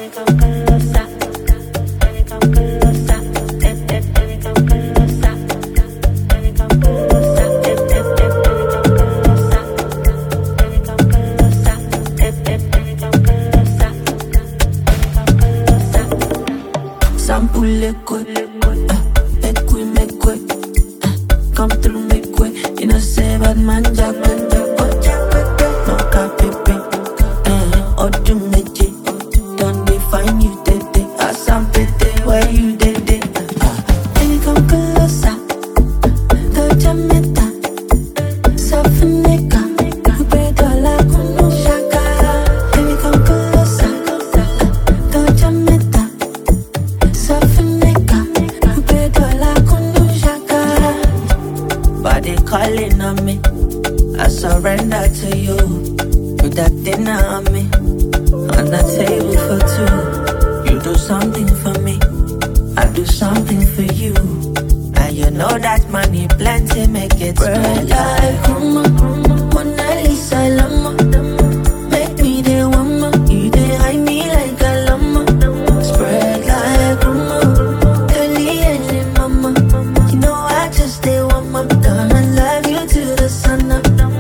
Come through, make way. You know, say bad man, jack, no capipe. Or do meje. Don't define you, tete. Asam pete, where you did. Baby, come closer. Touch a meta. Safineka. Upedo la kunu shakara. Baby, come closer. Touch a meta. Safineka. Upedo la kunu shakara. Body calling on me, I surrender to you. Put that dinner on me, on the table for two. You do something for me, I do something for you. And you know that money plenty, make it spread like Kuma, Mona Lisa Lama. Make me the woman, you dey hide me like a llama. Spread like Kuma, Kelly and mama. You know I just stay one more time. Sana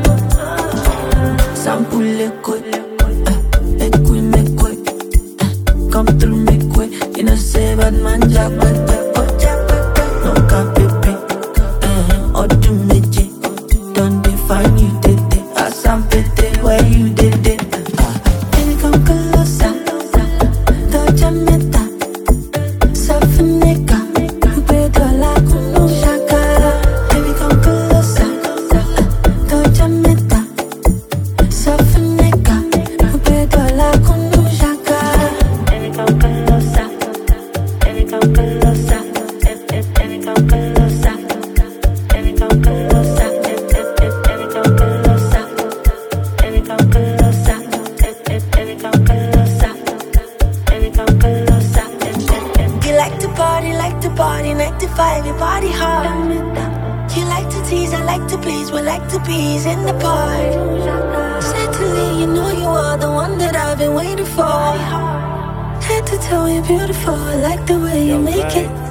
sample liquid, make way. Come through, make way. You know, say bad man, jack, no capipe. Or do meje. Don't define you, tete. Asam pete, where you did it. Baby, come closer. Touch a meta. Safineka. Upedo la kunu shakara. Baby, come closer. Touch a meta. Safineka. Upedo la kunu shakara. Baby, come closer. Baby, come closer. Baby, come closer. Baby, come closer. Baby, come closer. Baby, come closer. Baby, come closer. Baby, come closer. You like to party, 9 to 5, your body hard. You like to tease, I like to please, we like to be in the part. Certainly, you know you are the one that I've been waiting for. Head to toe, you're beautiful, I like the way you make it.